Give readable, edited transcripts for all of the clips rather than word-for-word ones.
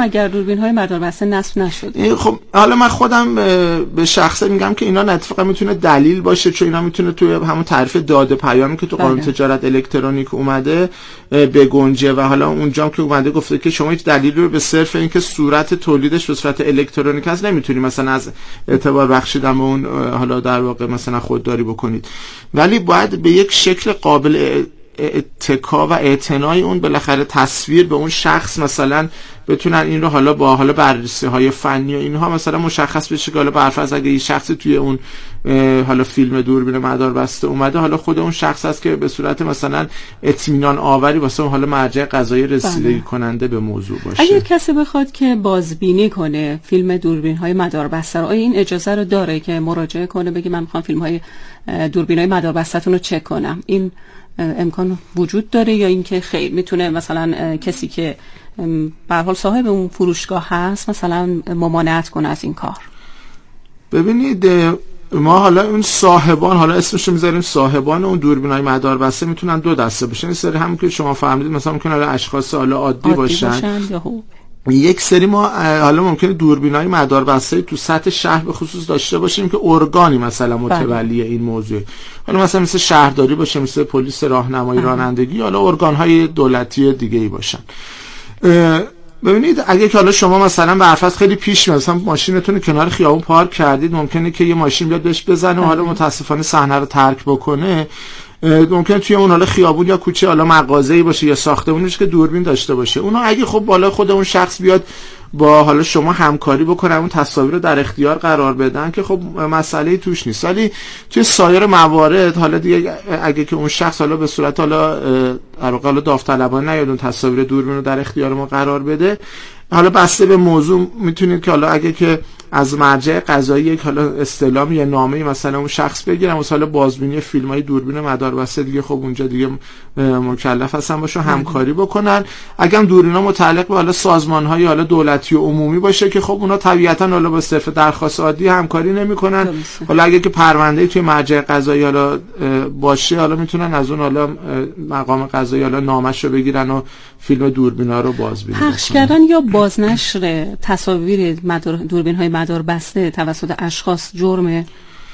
مگر دوربین‌های مداربسته نصب نشد؟ خب حالا من خودم به شخصه میگم که اینا اتفاقا میتونه دلیل باشه، چون اینا میتونه توی همون تعریف داده پیامی که تو قانون تجارت الکترونیک اومده بگنجه، و حالا اونجا که اومده گفته که شما هیچ دلیلی رو به صرف اینکه صورت تولیدش به صورت الکترونیک هست نمیتونی مثلا از اعتبار بخشیدن به اون حالا در واقع مثلا خودداری بکنید، ولی باید به یک شکل قابل اتکا و اعتنای اون بالاخره تصویر به اون شخص مثلا بتونن این رو حالا با حالا بررسی های فنی و اینها مثلا مشخص بشه که حالا برفرض اگه یه شخصی توی اون حالا فیلم دوربین مداربسته اومده، حالا خود اون شخص هست که به صورت مثلا اطمینان آوری واسه حالا مرجع قضایی رسیدگی کننده به موضوع باشه. اگر کسی بخواد که بازبینی کنه فیلم دوربین های مداربسته رو، آیا این اجازه رو داره که مراجعه کنه بگه من میخوام فیلم های دوربین های مداربسته‌تون رو چک کنم؟ این امکان وجود داره یا اینکه خیر میتونه مثلا کسی که به هر حال صاحب اون فروشگاه هست مثلا ممانعت کنه از این کار؟ ببینید ما حالا اون صاحبان، حالا اسمش رو میذاریم صاحبان اون دوربینای مداربسته، میتونن دو دسته باشن. این سری همون که شما فهمیدید مثلا ممکنه حالا اشخاص حالا عادی باشن. یک سری ما حالا ممکنه دوربینای مداربسته تو سطح شهر به خصوص داشته باشیم که ارگانی مثلا متولی این موضوع، حالا مثل شهرداری باشه، مثل پلیس راهنمایی رانندگی، حالا ارگان‌های دولتی دیگه‌ای باشن. ببینید اگه که حالا شما مثلا برفرض خیلی پیش میاد مثلا ماشینتون کنار خیابون پارک کردید، ممکنه که یه ماشین بیاد بهش بزنه و حالا متاسفانه صحنه رو ترک بکنه، ممکنه توی اون حالا خیابون یا کوچه حالا مغازه‌ای باشه یا ساختمونی باشه که دوربین داشته باشه. اونا اگه خب بالا خود اون شخص بیاد با حالا شما همکاری بکنه اون تصاویر رو در اختیار قرار بدن که خب مسئله توش نیست، ولی توی سایر موارد حالا دیگه اگه که اون شخص حالا به صورت حالا در واقع داوطلبانه نیاد اون تصاویر دوربین رو در اختیار ما قرار بده، حالا بسته به موضوع میتونید که حالا اگه که از مرجع قضایی یک حالا استعلام یا نامه‌ای مثلا اون شخص بگیرم مثلا بازبینی فیلم‌های دوربین مداربسته دیگه، خب اونجا دیگه مکلف هستن باشه همکاری بکنن. اگه هم دوربینا متعلق به حالا سازمان‌های حالا دولتی و عمومی باشه که خب اونا طبیعتاً حالا با صرف درخواست عادی همکاری نمی‌کنن، حالا اگه که پرونده‌ای توی مرجع قضایی حالا باشه حالا میتونن از اون حالا مقام قضایی حالا نامه‌شو بگیرن و فیلم دوربینا رو بازبینی کنن. پخش کردن یا بازنشر تصاویر دوربین‌های مداربسته توسط اشخاص جرمه؟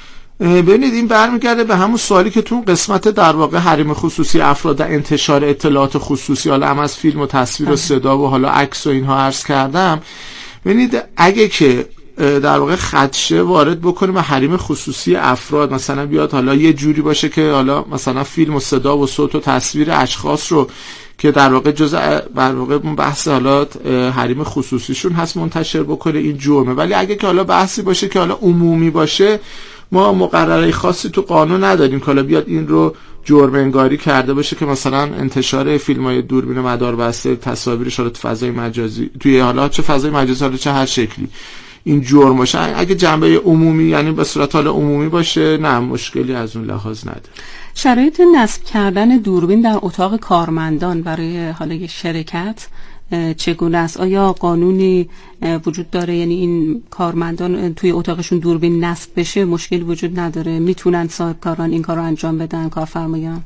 ببینید این برمیگرده به همون سوالی که تو اون قسمت در واقع حریم خصوصی افراد انتشار اطلاعات خصوصی حالا هم از فیلم و تصویر و صدا و حالا عکس و اینها عرض کردم. ببینید اگه که در واقع خدشه وارد بکنیم به حریم خصوصی افراد، مثلا بیاد حالا یه جوری باشه که حالا مثلا فیلم و صدا و صوت و تصویر اشخاص رو که در واقع جزء در واقع بحث حالا حریم خصوصیشون هست منتشر بکنه، این جرمه. ولی اگه که حالا بحثی باشه که حالا عمومی باشه، ما مقرره خاصی تو قانون نداریم که حالا بیاد این رو جرم انگاری کرده باشه که مثلا انتشار فیلم‌های دوربین مداربسته تصاویرش حالا تو فضای مجازی توی حالا چه فضای مجازی حالا چه هر شکلی این جرم باشه. اگه جنبه عمومی یعنی به صورت حالا عمومی باشه نه مشکلی از اون لحاظ نداره. شرایط نصب کردن دوربین در اتاق کارمندان برای حالا یک شرکت چگونه است؟ آیا قانونی وجود داره یعنی این کارمندان توی اتاقشون دوربین نصب بشه مشکلی وجود نداره؟ میتونن صاحبکاران این کار رو انجام بدن کارفرمایان؟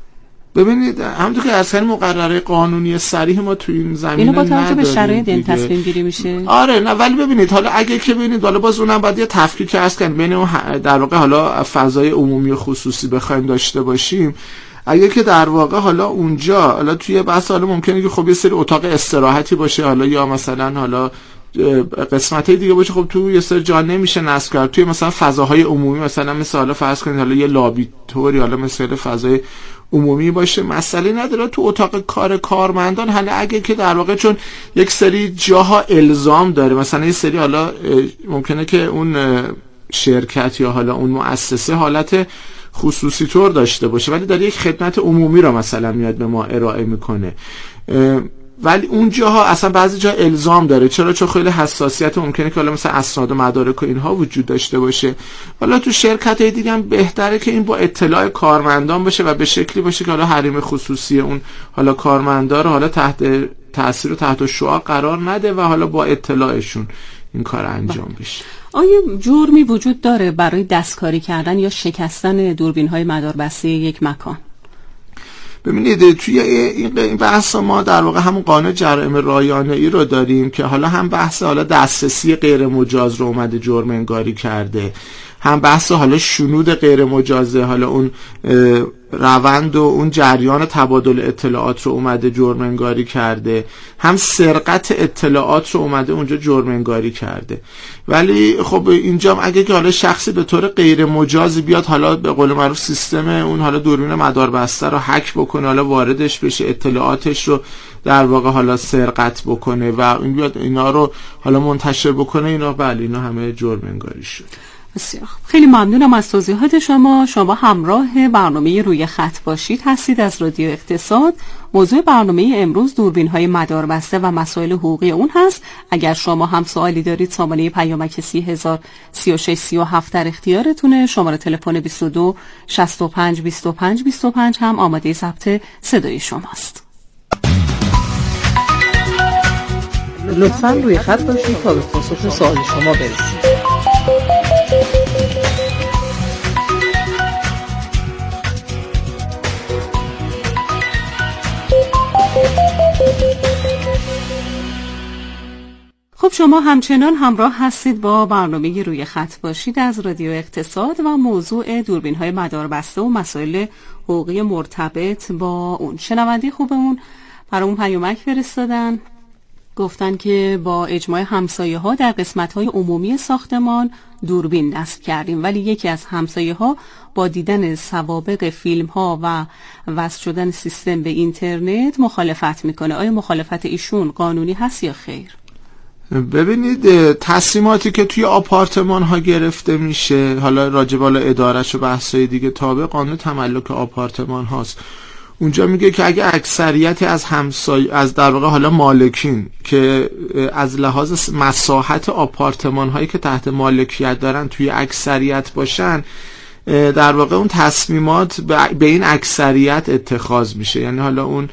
ببینید همونطور که اصلا مقرره قانونی صریح ما تو این زمینه نداریم. اینو با توجه به شرایط این تصمیم گیری میشه؟ آره نه، ولی ببینید حالا اگه که ببینید حالا باز اونم باید یه تفکیک هست که بین اون در واقع حالا فضای عمومی و خصوصی بخوایم داشته باشیم. اگه که در واقع حالا اونجا حالا توی بحث حالا ممکنه که خب یه سری اتاق استراحتی باشه حالا یا مثلا حالا قسمت‌های دیگه باشه، خب تو یه سری جا نمیشه نصب کرد توی مثلا فضاهای عمومی، مثلا مثل حالا فرض کنید حالا یه لابیتوری حالا مثل فضای عمومی باشه مسئله نداره. تو اتاق کار کارمندان حالا اگه که در واقع چون یک سری جاها الزام داره، مثلا یه سری حالا ممکنه که اون شرکت یا حالا اون مؤسسه حالت خصوصی طور داشته باشه ولی در یک خدمت عمومی را مثلا میاد به ما ارائه میکنه، ولی اون جاها اصلا بعضی جا الزام داره. چرا؟ چون خیلی حساسیت ممکنه که حالا مثلا اسناد و مدارک و اینها وجود داشته باشه. حالا تو شرکت‌های دیگه هم بهتره که این با اطلاع کارمندان باشه و به شکلی باشه که حالا حریم خصوصی اون حالا کارمندان رو حالا تحت تاثیر و تحت شعاع قرار نده و حالا با اطلاعشون این کار انجام بشه. آیا جرمی وجود داره برای دستکاری کردن یا شکستن دوربین‌های مداربسته یک مکان؟ ببینید توی این بحث ما در واقع همون قانون جرائم رایانه‌ای رو داریم که حالا هم بحث حالا دسترسی غیر مجاز رو اومده جرم انگاری کرده، هم بحث حالا شنود غیر مجازه، حالا اون روند و اون جریان تبادل اطلاعات رو اومده جرم انگاری کرده، هم سرقت اطلاعات رو اومده اونجا جرم انگاری کرده. ولی خب اینجا اگه که حالا شخصی به طور غیر مجازی بیاد حالا به قول معروف سیستم اون حالا دوربین مداربسته رو هک بکنه، حالا واردش بشه، اطلاعاتش رو در واقع حالا سرقت بکنه و این بیاد اینا رو حالا منتشر بکنه، اینا بله اینا همه جرم انگاری شد. بسیار خیلی ممنونم از توضیحات شما. شما همراه برنامه روی خط باشید هستید از رادیو اقتصاد. موضوع برنامه امروز دوربین‌های مداربسته و مسائل حقوقی اون هست. اگر شما هم سوالی دارید سامانه پیامک 303637 در اختیارتونه. شماره تلفن 22 65 25 25 هم آماده ضبط صدای شماست. لطفاً روی خط باشید تا به پاسخ سوال شما برسید. خب شما همچنان همراه هستید با برنامه روی خط باشید از رادیو اقتصاد و موضوع دوربین‌های مداربسته و مسائل حقوقی مرتبط با اون. شنونده خوبمون برامون پیامک فرستادن، گفتن که با اجماع همسایه‌ها در قسمت‌های عمومی ساختمان دوربین نصب کردیم، ولی یکی از همسایه‌ها با دیدن سوابق فیلم‌ها و وصل شدن سیستم به اینترنت مخالفت میکنه. آیا مخالفت ایشون قانونی هست یا خیر؟ ببینید تصمیماتی که توی آپارتمان ها گرفته میشه، حالا راجع به اداره‌اش و بحث‌های دیگه تابع قانون تملک آپارتمان هاست، اونجا میگه که اگه اکثریت از در واقع حالا مالکین که از لحاظ مساحت آپارتمان هایی که تحت مالکیت دارن توی اکثریت باشن، در واقع اون تصمیمات به این اکثریت اتخاذ میشه. یعنی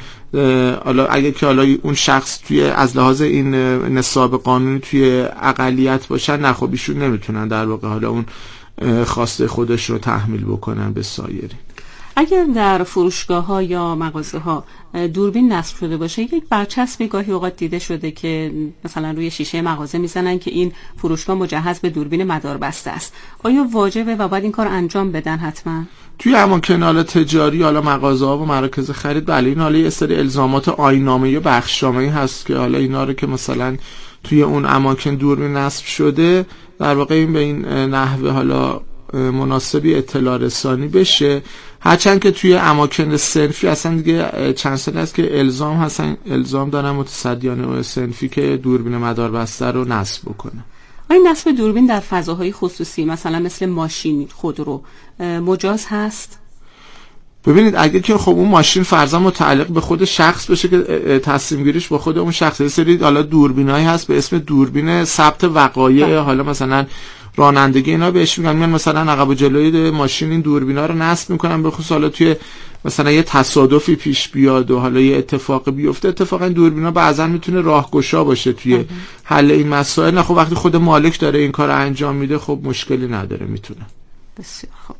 حالا اگه که حالا اون شخص توی از لحاظ این نصاب قانونی توی اقلیت باشن، نه خب ایشون نمیتونن در واقع حالا اون خواسته خودش رو تحمیل بکنن به سایرین. اگر در فروشگاه‌ها یا مغازه‌ها دوربین نصب شده باشه، یک برچسبی گاهی اوقات دیده شده که مثلا روی شیشه مغازه میزنن که این فروشگاه مجهز به دوربین مداربسته است. آیا واجبه و باید این کار انجام بدن حتما؟ توی اماکن تجاری، حالا مغازه‌ها و مراکز خرید، بله این حالا یه سری الزامات آیین‌نامه‌ای و بخشنامه‌ای هست که حالا اینا رو که مثلا توی اون اماکن دوربین نصب شده، در واقع این به این نحوه حالا مناسبی اطلاع رسانی بشه. هرچند که توی اماکن صنفی اصلا دیگه چند سال است که الزام دارن متصدیان صنفی که دوربین مداربسته رو نصب بکنه. این نصب دوربین در فضاهای خصوصی مثلا مثل ماشین، خودرو مجاز هست؟ ببینید اگه که خب اون ماشین فرضاً متعلق به خود شخص بشه که تصمیم گیریش با خود اون شخص، یه سری حالا دوربینایی هست به اسم دوربین ثبت وقایع، حالا مثلا رانندگی، اینا بهش میگن مثلا عقب و جلوی ماشین این دوربینا رو نصب میکنن، به خصوص حالا توی مثلا یه تصادفی پیش بیاد و حالا یه اتفاقی بیفته. اتفاقا این دوربینا بعضا میتونه راهگشا باشه توی حل این مسائل. نه خب وقتی خود مالک داره این کار انجام میده خب مشکلی نداره، میتونه. بسیار خوب.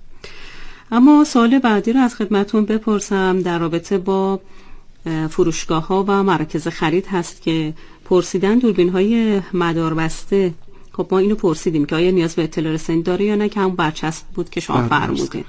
اما سوال بعدی رو از خدمتون بپرسم در رابطه با فروشگاه‌ها و مراکز خرید هست که پرسیدن دوربین‌های مداربسته. خب ما اینو پرسیدیم که آیا نیاز به اطلاع رسانی داره یا نه، که همون برچسب بود که شما فرمودید.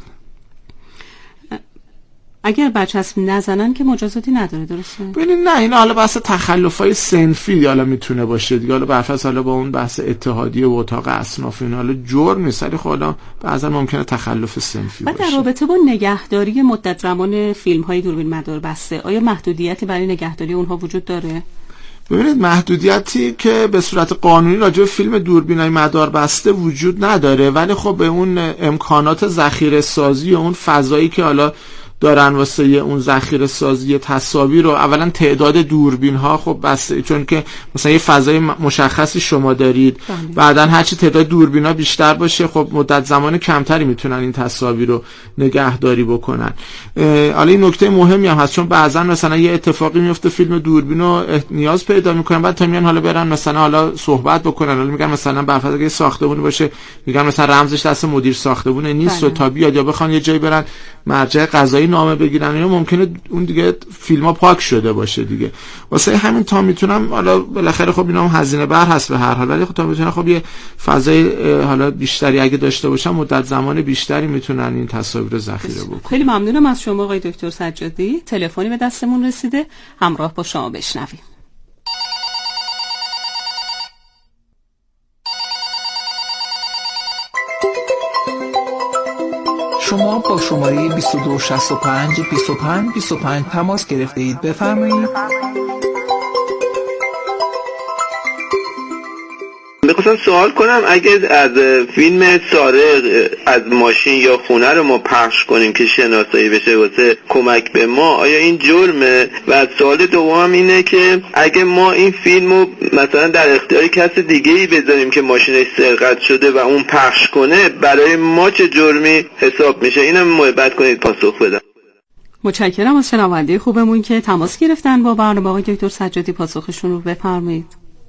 اگر برچسب نزنن که مجازاتی نداره، درسته؟ ببینید نه، این حالا بحث تخلفای صنفی حالا میتونه باشه دیگه، حالا برفرض حالا با اون بحث اتحادیه و اتاق اصناف این حالا جرم نیست، ولی خب حالا بعضا ممکنه تخلف صنفی باشه. در رابطه با نگهداری مدت زمان فیلم‌های دوربین مداربسته، آیا محدودیتی برای نگهداری اونها وجود داره؟ ببینید محدودیتی که به صورت قانونی راجع به فیلم دوربینای مداربسته وجود نداره، ولی خب به اون امکانات ذخیره سازی اون فضایی که حالا دارن واسه اون ذخیره سازی تصاویر رو، اولا تعداد دوربین ها خب بسته، چون که مثلا یه فضای مشخصی شما دارید، بعدن هرچی تعداد دوربین ها بیشتر باشه خب مدت زمان کمتری میتونن این تصاویر رو نگهداری بکنن. حالا این نکته مهمی هم هست، چون بعضا مثلا یه اتفاقی میفته فیلم دوربین رو نیاز پیدا میکنن، بعد تا میان حالا برن مثلا حالا صحبت بکنن، حالا میگن مثلا برفرض اگه ساختمون باشه میگن مثلا رمزش دست مدیر ساختمون نیست و تا بیاد یا بخوان یه جایی برن مرجع قضایی نامه بگیرن یا ممکنه اون دیگه فیلم‌ها پاک شده باشه دیگه. واسه همین تا میتونم، حالا بالاخره خب اینا هم هزینه بر هست به هر حال، ولی خب تا میتونم خب یه فضای حالا بیشتری اگه داشته باشم مدت زمان بیشتری میتونن این تصاویر رو ذخیره بکنن. خیلی ممنونم از شما آقای دکتر سجادی. تلفنی به دستمون رسیده، همراه با شما بشنویم. شما با شماره 2265 25 25 تماس گرفته اید. بفرمایید. میخواستم سوال کنم اگه از فیلم سارق از ماشین یا خونه رو ما پخش کنیم که شناسایی بشه واسه کمک به ما، آیا این جرمه؟ و سوال دوم اینه که اگه ما این فیلم رو مثلا در اختیار کس دیگه ای بذاریم که ماشینش سرقت شده و اون پخش کنه، برای ما چه جرمی حساب میشه؟ اینم محبت کنید پاسخ بدم. متشکرم از شنونده خوبمون که تماس گرفتن با برنامه. آقای دکتر سجادی پاسخشون رو بفرمایید.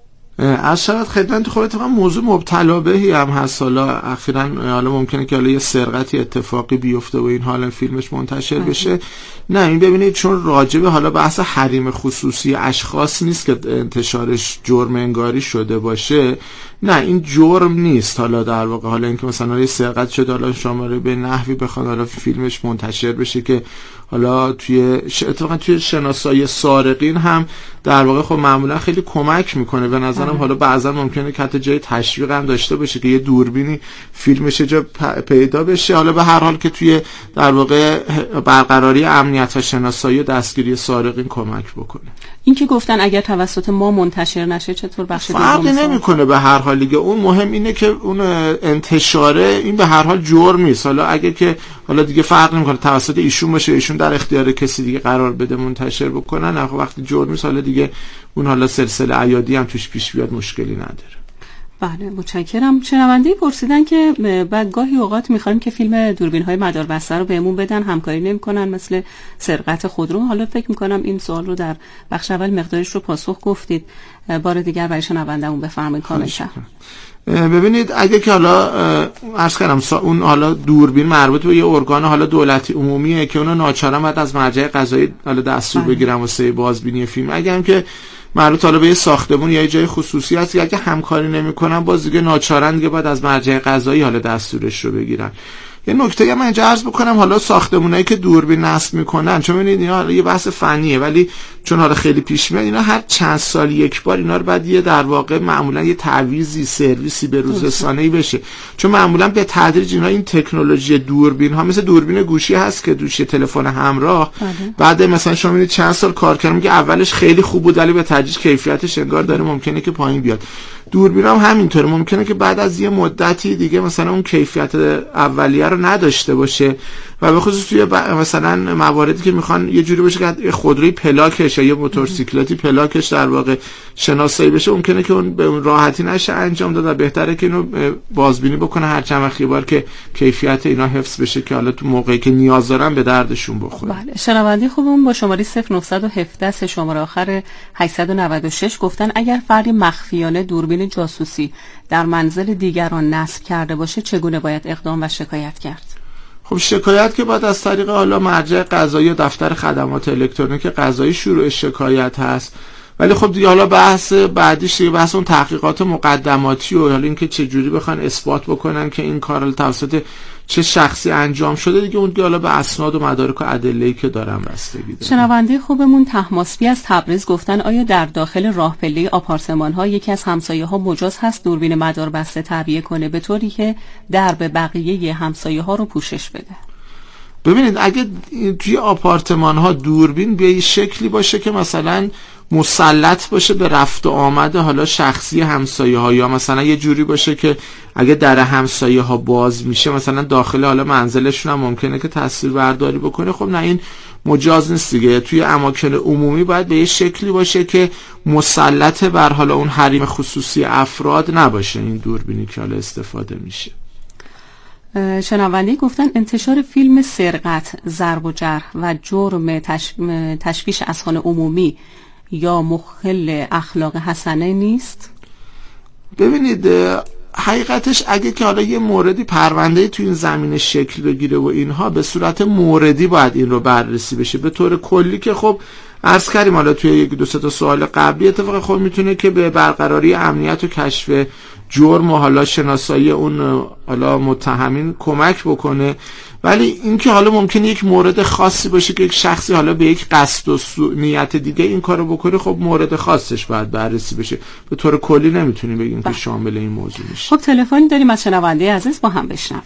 از شاید خدمت خودت موضوع مبتلا بهی هم هست. حالا اخیراً حالا ممکنه که حالا یه سرقتی اتفاقی بیفته و این حالا فیلمش منتشر بشه. نه، این ببینید چون راجبه حالا بحث حریم خصوصی اشخاص نیست که انتشارش جرم انگاری شده باشه. نه، این جرم نیست. حالا در واقع حالا اینکه مثلا یه سرقت شده، حالا شماره به نحوی بخواد حالا فیلمش منتشر بشه که حالا اتفاقا توی شناسایی سارقین هم در واقع خب معمولا خیلی کمک میکنه به نظرم. حالا بعضا ممکنه که حتی جای تشویق هم داشته باشه که یه دوربینی فیلمش جا پیدا بشه. حالا به هر حال که توی در واقع برقراری امنیت و شناسایی و دستگیری سارقین کمک بکنه. این که گفتن اگر توسط ما منتشر نشه چطور بخش فرقی نمیکنه به هر حال دیگه. اون مهم اینه که اون انتشاره این به هر حال جرم نیست. حالا اگه که حالا دیگه فرق نمیکنه توسط ایشون باشه، ایشون در اختیار کسی دیگه قرار بده منتشر بکنن، نه وقتی جرم نیست. حالا دیگه اون حالا سلسله عیادی هم توش پیش بیاد مشکلی نداره. بله متشکرم. شنونده‌ای پرسیدن که بعد گاهی اوقات می‌خوایم که فیلم دوربین‌های مداربسته رو بهمون بدن، همکاری نمی‌کنن مثل سرقت خودرو. حالا فکر می‌کنم این سوال رو در بخش اول مقدارش رو پاسخ گفتید. بار دیگر برای شنونده‌مون بفرمایید کامل‌تر. ببینید اگه که حالا عرض کردم اون حالا دوربین مربوط به یه ارگان حالا دولتی عمومیه که اونو ناچارن بعد از مرجع قضایی حالا دستور بگیرن واسه بازبینی فیلم. اگه هم که مربوط حالا به یه ساختمون یا یه جای خصوصی هست، اگه همکاری نمی‌کنن باز دیگه ناچارن دیگه بعد از مرجع قضایی حالا دستورش رو بگیرن. یه نکته من اینجا عرض بکنم، حالا ساختمونایی که دوربین نصب میکنن، چون ببینید اینا یه بحث فنیه ولی چون حالا خیلی پیش میاد، اینا هر چند سال یک بار اینا رو بعد یه در واقع معمولا یه تعویضی سرویسی به روز رسانه‌ای بشه، چون معمولا به تدریج اینا این تکنولوژی دوربین ها مثل دوربین گوشی هست که دوش تلفن همراه بعد مثلا شما میبینید چند سال کار کردن که اولش خیلی خوب بود ولی به تدریج کیفیتش انگار داره ممکنه که پایین بیاد. دوربین هم همینطوره، ممکنه که بعد از یه مدتی دیگه مثلا اون کیفیت اولیه رو نداشته باشه و به خصوص توی مثلا مواردی که میخوان یه جوری باشه که خودروی پلاکش یا یه موتورسیکلتی پلاکش در واقع شناسایی بشه، ممکنه که اون به اون راحتی نشه انجام داد و بهتره که اینو بازبینی بکنه هر چند وقت یه بار که کیفیت اینا حفظ بشه که حالا تو موقعی که نیاز دارن به دردشون بخوره. بله، شنونده خوبمون با شماره 0917 شماره آخر 896 گفتن اگر فردی مخفیانه دوربین جاسوسی در منزل دیگران نصب کرده باشه چگونه باید اقدام و شکایت کرد؟ خب شکایت که باید از طریق حالا مرجع قضایی یا دفتر خدمات الکترونیک قضایی شروع شکایت هست. ولی خب دیگه حالا بحث بعدیش دیگه بحث اون تحقیقات مقدماتی و حالا اینکه چه جوری بخوان اثبات بکنن که این کار توسط چه شخصی انجام شده، دیگه اون حالا به اسناد و مدارک و ادله‌ای که دارن بستگی داره. شنونده خوبمون طهماسبی از تبریز گفتن آیا در داخل راه پله آپارتمان‌ها یکی از همسایه‌ها مجاز هست دوربین مداربسته تعبیه کنه به طوری که درب بقیه همسایه‌ها رو پوشش بده؟ ببینید اگه توی آپارتمان ها دوربین به این شکلی باشه که مثلا مسلط باشه به رفت و آمد حالا شخصی همسایه ها، یا مثلا یه جوری باشه که اگه در همسایه ها باز میشه مثلا داخل حالا منزلشون هم ممکنه که تصویر برداری بکنه، خب نه این مجاز نیست دیگه. توی اماکن عمومی باید به یه شکلی باشه که مسلط بر حالا اون حریم خصوصی افراد نباشه این دوربینی که حالا استفاده میشه. شنونده‌ای گفتن انتشار فیلم سرقت، ضرب و جرح و جرم تشویش اسحان عمومی یا مخل اخلاق حسنه نیست؟ ببینید حقیقتش اگه که حالا یه موردی پرونده تو این زمینه شکل بگیره و اینها، به صورت موردی باید این رو بررسی بشه. به طور کلی که خب عرض کردیم حالا توی یک دو سه تا سوال قبلی، اتفاق خب میتونه که به برقراری امنیت و کشف جرم و حالا شناسایی اون حالا متهمین کمک بکنه، ولی اینکه حالا ممکنه یک مورد خاصی باشه که یک شخصی حالا به یک قصد و نیت دیگه این کارو بکنه، خب مورد خاصش باید بررسی بشه. به طور کلی نمیتونیم بگیم که شامل این موضوع میشه. خب تلفنی داریم از شنونده عزیز، با هم بشنویم.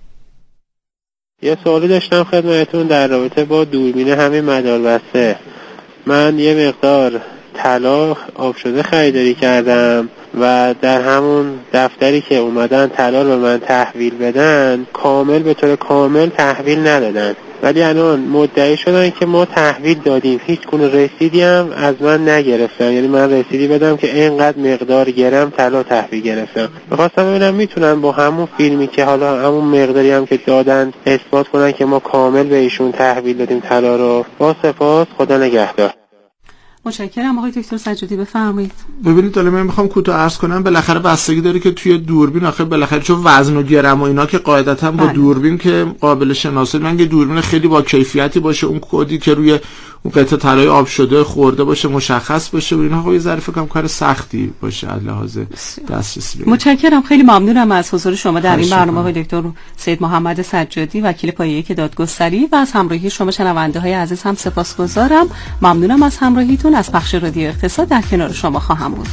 یه سوالی داشتم خدمتتون در رابطه با دوربین همین مداربسته. من یه مقدار طلا آب شده خریداری کردم و در همون دفتری که اومدن طلا رو به من تحویل بدن، کامل به طور کامل تحویل ندادن، ولی الان مدعی شدن که ما تحویل دادیم، هیچ گونه رسیدی هم از من نگرفتن. یعنی من رسیدی بدم که اینقدر مقدار گرم طلا تحویل گرفتم. می‌خواستم ببینم میتونن با همون فیلمی که حالا همون مقداری هم که دادن اثبات کنن که ما کامل به ایشون تحویل دادیم طلا رو. با سپاس، خدا نگهدار. متشکرم آقای دکتر سجادی، بفرمایید. ببینید حالا من میخوام کوتاه عرض کنم، بالاخره بستگی داره که توی دوربین آخه بالاخره چون وزن و گرم و اینا که قاعدتا با دوربین که قابل شناسایی، من دوربین خیلی با کیفیتی باشه، اون کدی که روی اون قطعه طلای آب شده خورده باشه مشخص باشه و اینا، خب یه ذره فکر کنم کار سختی باشه از لحاظ دسترسی. متشکرم، خیلی ممنونم از حضور شما در این برنامه آقای دکتر سید محمد سجادی، وکیل پایه‌ای که دادگستری، و از همراهی شما شنونده های عزیز هم سپاسگزارم. ممنونم از همراهیتون. از بخش رادیو اقتصاد در کنار شما خواهم بود.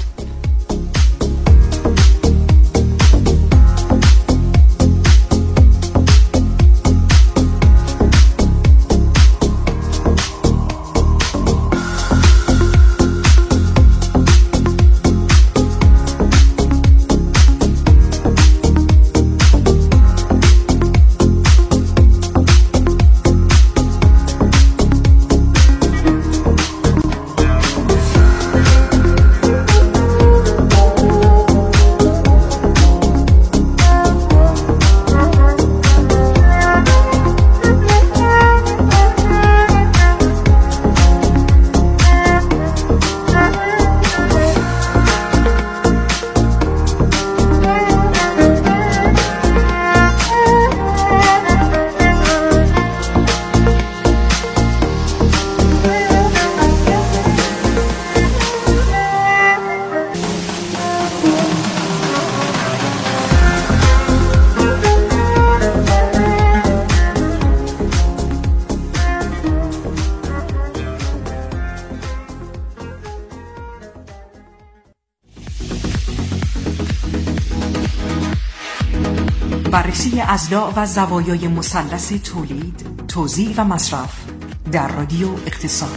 بررسی اضلاع و زوایای مثلث تولید، توزیع و مصرف در رادیو اقتصاد.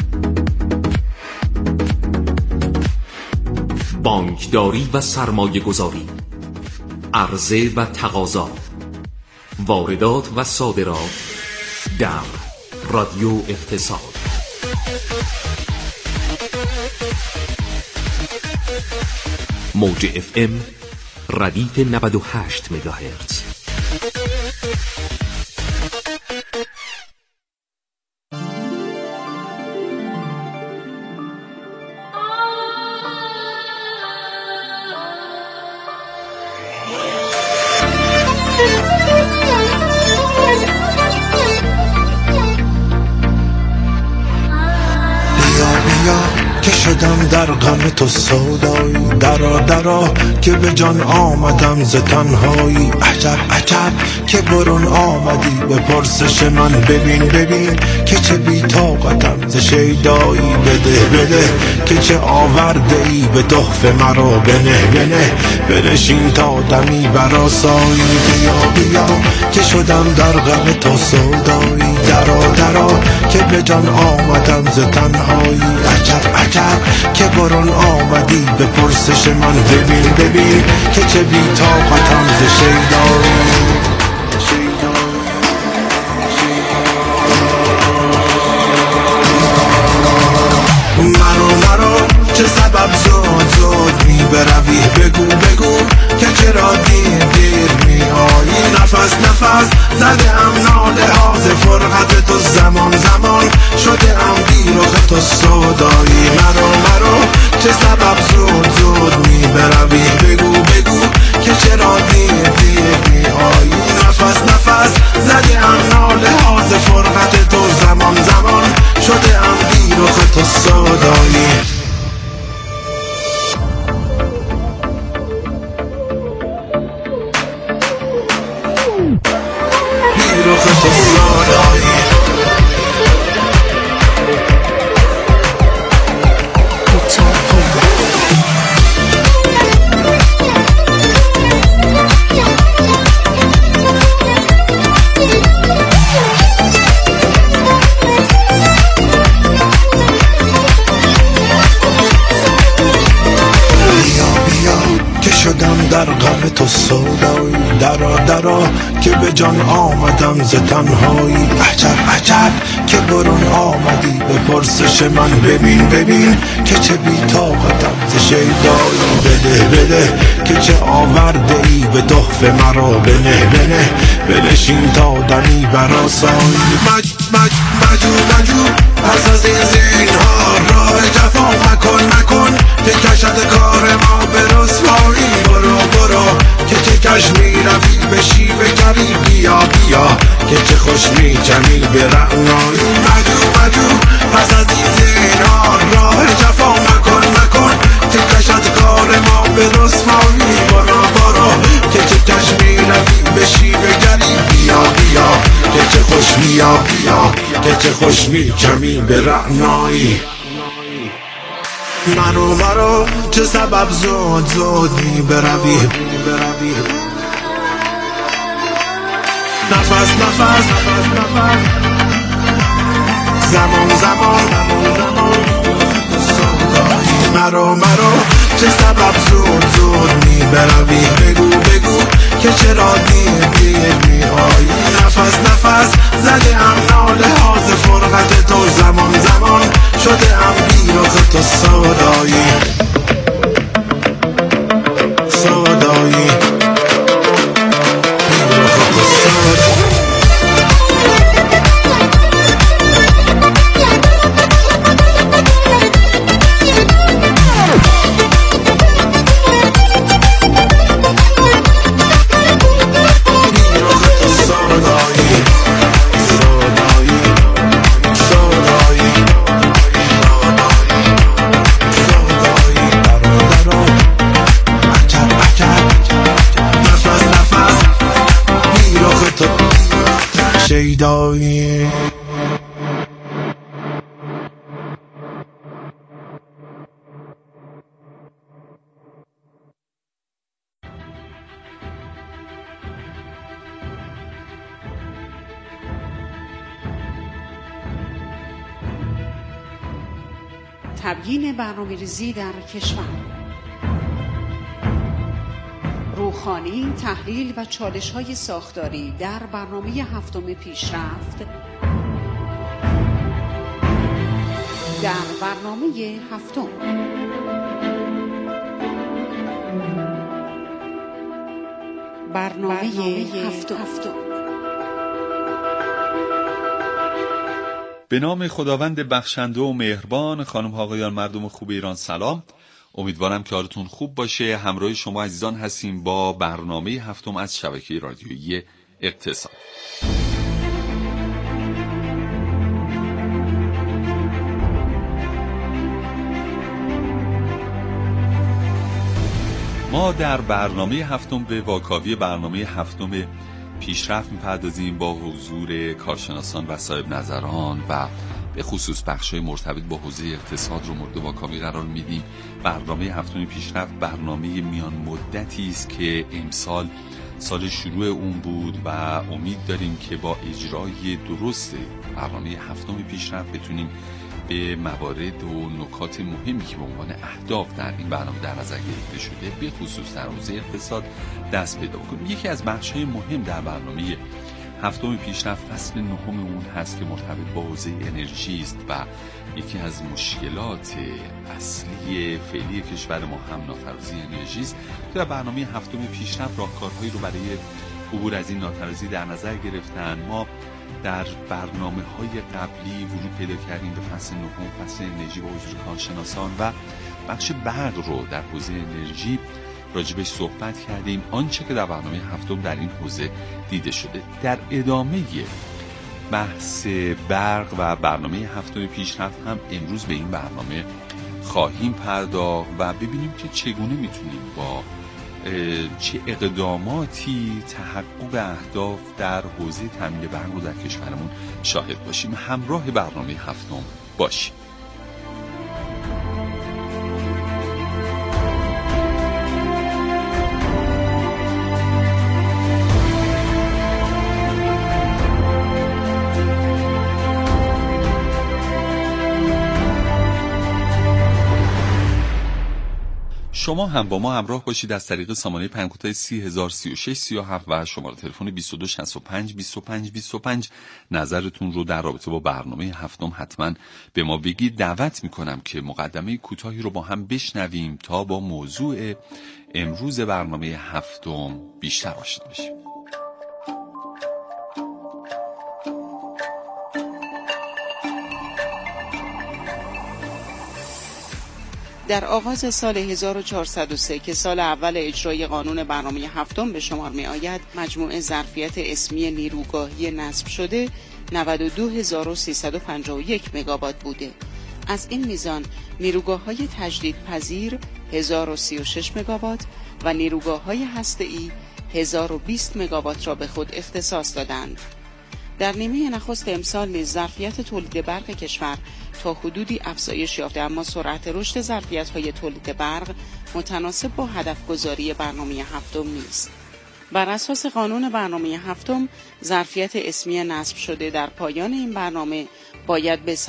بانکداری و سرمایه گذاری، عرضه و تقاضا، واردات و صادرات در رادیو اقتصاد. موج FM ردیف 98 مگاهرتز. که شدم در غم تو سودایی، درا درا که به جان آمدم ز تنهایی. عجب عجب که برون آمدی به پرسش من، ببین ببین که چه بی طاقتم ز شیدایی. بده بده که چه آورده ای به تحفه مرا، بنه بنه بنشین تا دمی برآسایی. بیا بیا که شدم در غم تو سودایی، درا درا که به جان آمدم ز تنهایی. عجب عجب که برون آمدی به پرسش من، ببین ببین که چه بی طاقتم ز شیدایی. مرو چه سبب زود می بروی، بگو بگو که چرا دیر می آیی. نفس زده ام ناله ها ز فرقت تو، زمان شده ام بی رخ تو سودایی. مرو چه سبب زود می بروی، بگو که چه شدم در غم تو سودایی، درا درا که به جان آمدم ز تنهایی. عجب عجب که برون آمدی به پرسش من، ببین ببین که چه بی‌طاقتم ز شیدایی. بده بده که چه آورده ای به تحفه مرا، بنه بنه بنشین تا دمی برآسایی. مجو پس از این زینهار راه جفا مکن که کشد کار ما به رسوایی. برو که چه کش می روی به شیوه گری، بیا که چه خوش می جمی به رعنایی. مجو پس از این زینهار راه جفا مکن که کشد کار ما به رسوایی. برو که چه کش می روی به شیوه گری، بیا که چه خوش که چه خوش می جمی به رعنایی. مرو چه سبب زود می بروی، نفس زمان مرو چه سبب زود می بروی. بگو که چرا دیر می آیی. نفس زده ام ناله ها ز فرقت تو، زمان شده ام بی رخ تو سودایی. بی رخ تو سودایی. شیدایی. تبیین برنامه‌ریزی در کشور، روخانی، تحلیل و چالش‌های ساختاری در برنامه هفتم پیشرفت. در برنامه هفتم به نام خداوند بخشنده و مهربان. خانم ها آقایان، مردم خوب ایران، سلام. امیدوارم که حالتون خوب باشه. همراه شما عزیزان هستیم با برنامه هفتم از شبکه رادیویی اقتصاد. ما در برنامه هفتم به واکاوی برنامه هفتم پیشرفت می‌پردازیم با حضور کارشناسان و صاحب نظران و به خصوص بخش‌های مرتبط با حوزه اقتصاد رو مورد واکاوی قرار میدیم. برنامه هفتم پیشرفت برنامه میان مدتی است که امسال سال شروع اون بود و امید داریم که با اجرای درست برنامه هفتم پیشرفت بتونیم به موارد و نکات مهمی که به عنوان اهداف در این برنامه در نظر گرفته شده به خصوص در حوزه اقتصاد دست پیدا کنیم. یکی از بخش‌های مهم در برنامه هفتم پیشرفت فصل نهم اون هست که مرتبط با حوزه انرژی است و یکی از مشکلات اصلی فعلی کشور ما هم ناتوازی انرژی است. در برنامه هفتم پیشرفت راهکارهایی رو برای عبور از این ناتوازی در نظر گرفتن. ما در برنامه‌های قبلی ورود پیدا کردیم به فصل نهم، فصل انرژی با حضور کارشناسان و بخش برق رو در حوزه انرژی راجبش صحبت کردیم. آنچه که در برنامه هفتم در این حوزه دیده شده. در ادامه بحث برق و برنامه هفتم پیشرفت هم امروز به این برنامه خواهیم پرداخت و ببینیم که چگونه میتونیم با چه اقداماتی تحقق اهداف در حوزه تامین برق رو در کشورمون شاهد باشیم. همراه برنامه هفتم باشیم. شما هم با ما همراه باشید از طریق سامانه پیام‌کوتاه 303637 و شماره تلفن 2265 25 25 نظرتون رو در رابطه با برنامه هفتم حتما به ما بگید. دعوت میکنم که مقدمه کوتاهی رو با هم بشنویم تا با موضوع امروز برنامه هفتم بیشتر آشنا بشیم. در آغاز سال 1403 که سال اول اجرای قانون برنامه هفتم به شمار می آید، مجموع ظرفیت اسمی نیروگاهی نصب شده 92351 مگاوات بوده. از این میزان نیروگاه‌های تجدیدپذیر 1036 مگاوات و نیروگاه‌های هسته‌ای 1020 مگاوات را به خود اختصاص دادند. در نیمه نخست امسال نیز ظرفیت تولید برق کشور تا حدودی افزایش یافته، اما سرعت رشد ظرفیت‌های تولید برق متناسب با هدفگذاری برنامه هفتم نیست. بر اساس قانون برنامه هفتم، ظرفیت اسمی نصب شده در پایان این برنامه باید به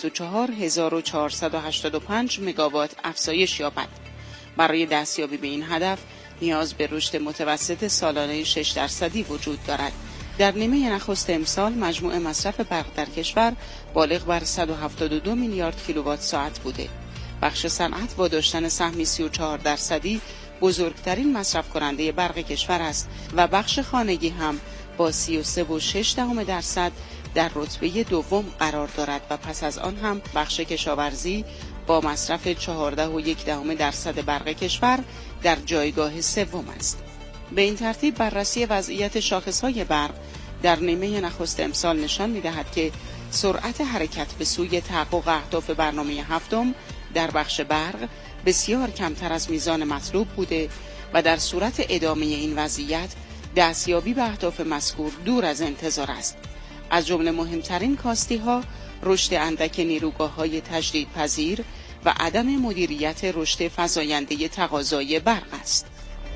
124485 مگاوات افزایش یابد. برای دستیابی به این هدف نیاز به رشد متوسط سالانه 6% وجود دارد. در نیمه نخست امسال مجموع مصرف برق در کشور بالغ بر 172 میلیارد کیلووات ساعت بوده. بخش صنعت با داشتن سهمی 34% بزرگترین مصرف کننده برق کشور است و بخش خانگی هم با 33.6% در رتبه دوم قرار دارد و پس از آن هم بخش کشاورزی با مصرف 14.1% برق کشور در جایگاه سوم است. به این ترتیب بررسی وضعیت شاخص‌های برق در نیمه نخست امسال نشان می‌دهد که سرعت حرکت به سوی تحقق اهداف برنامه هفتم در بخش برق بسیار کمتر از میزان مطلوب بوده و در صورت ادامه این وضعیت دستیابی به اهداف مذکور دور از انتظار است. از جمله مهمترین کاستی‌ها رشد اندک نیروگاه‌های تجدیدپذیر و عدم مدیریت رشد فزاینده تقاضای برق است.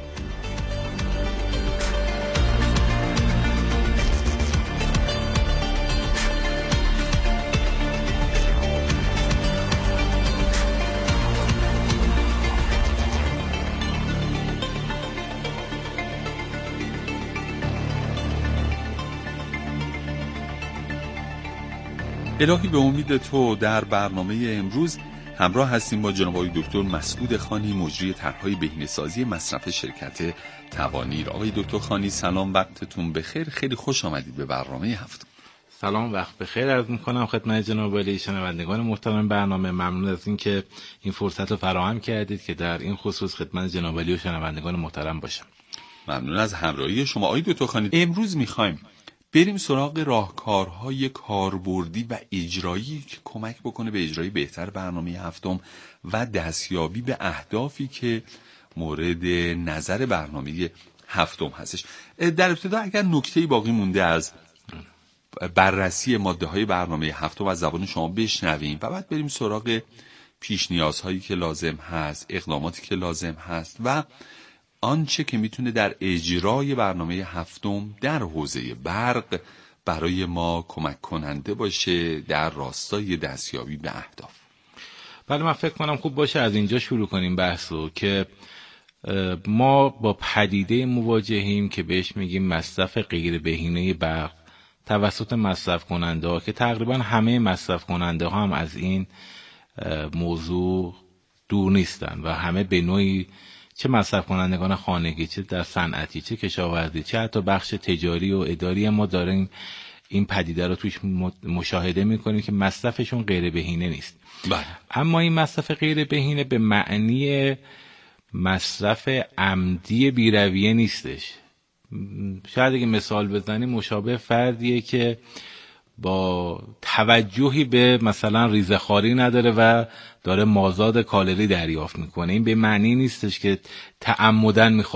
الهی به امید تو در برنامه امروز همراه هستیم با جناب آقای دکتر مسعود خانی، مجری طرح‌های بهینه‌سازی مصرف شرکت توانیر. آقای دکتر خانی سلام، وقتتون بخیر، خیلی خوش آمدید به برنامه هفتم. سلام، وقت بخیر عرض می‌کنم خدمت جناب عالی شنوندگان محترم برنامه. ممنون از اینکه این فرصت رو فراهم کردید که در این خصوص خدمت جناب عالی و شنوندگان محترم باشم. ممنون از همراهی شما. آقای دکتر خانی، امروز می‌خوایم بریم سراغ راهکارهای کاربردی و اجرایی که کمک بکنه به اجرای بهتر برنامه هفتم و دستیابی به اهدافی که مورد نظر برنامه هفتم هستش. در ابتدا اگر نکته‌ای باقی مونده از بررسی ماده‌های برنامه هفتم از زبان شما بشنویم و بعد بریم سراغ پیش نیازهایی که لازم هست، اقداماتی که لازم هست و آنچه که میتونه در اجرای برنامه هفتم در حوزه برق برای ما کمک کننده باشه در راستای دستیابی به اهداف. بله، من فکر کنم خوب باشه از اینجا شروع کنیم بحثو که ما با پدیده مواجهیم که بهش میگیم مصرف غیر بهینه برق توسط مصرف کننده ها، که تقریبا همه مصرف کننده ها هم از این موضوع دور نیستن و همه به نوعی، چه مصرف کنندگان خانگی، چه در صنعتی، چه کشاورزی، چه حتی بخش تجاری و اداری، ما داریم این پدیده رو توش مشاهده میکنیم که مصرفشون غیر بهینه نیست. بله. اما این مصرف غیر بهینه به معنی مصرف عمدی بی‌رویه نیستش. شاید اگه مثال بزنیم مشابه فردیه که با توجهی به مثلا ریزخواری نداره و داره مازاد کالری دریافت میکنه. این به معنی نیستش که تعمدن میخواد